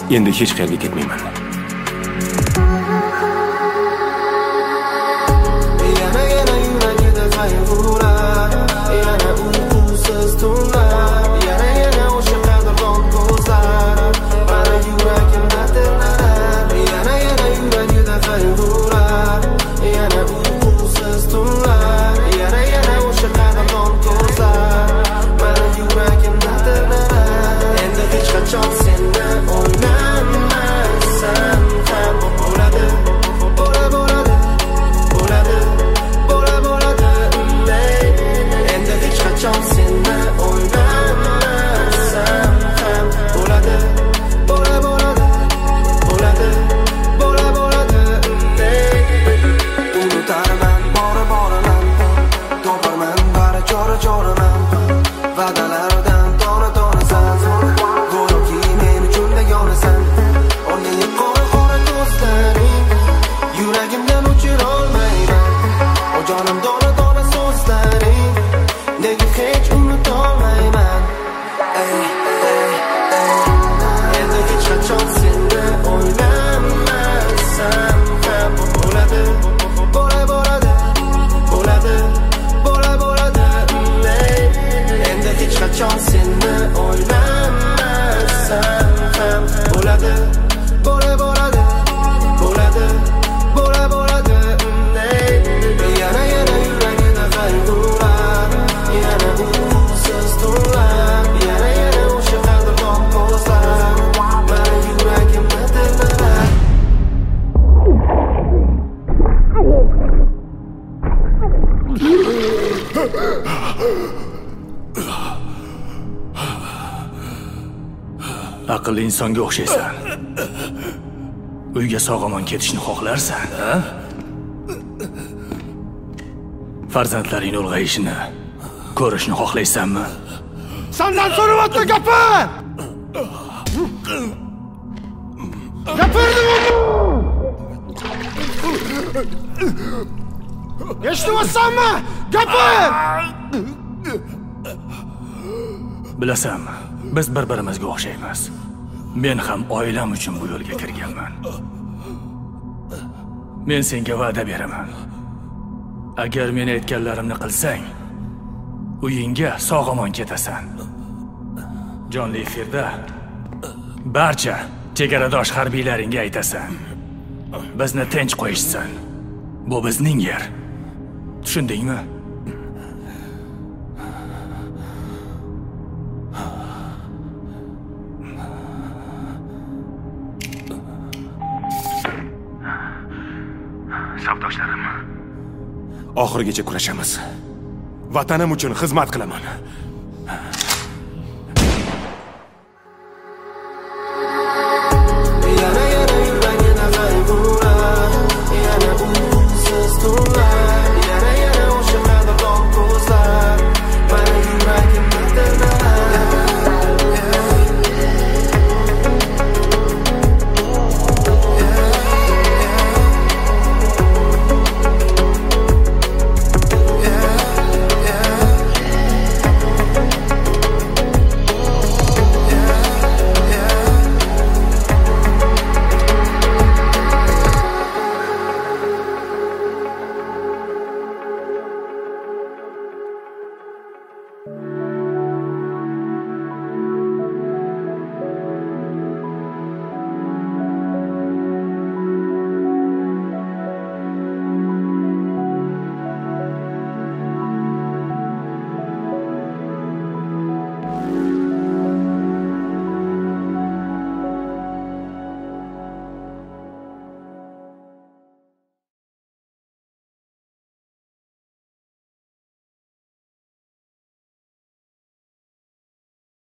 Endi hech qayerga ketmayman. Aqlli insonga o'xshaysan. Uyga sog'omon ketishni xohlarsan, ha? Farzandlaring ulg'ayishini ko'rishni xohlaysanmi? Sendan so'rayapti gapir! Gapirdim. Eshitmaysanmi? Gapir! Bilasanmi, biz bir-birimizga o'xshaymiz. Men ham oilam uchun bu yo'lga kirganman. Men senga va'da beraman. Agar men aytganlarimni qilsang, uyingga sog'-omon ketasan. Jonli efirda barcha chegaradosh harbiylaringga aytasan. Bizni tinch qo'yishsin. Bu bizning yer. Tushundingmi? Safdoshlarim, oxirigacha kurashamiz. Vatanim uchun xizmat qilaman.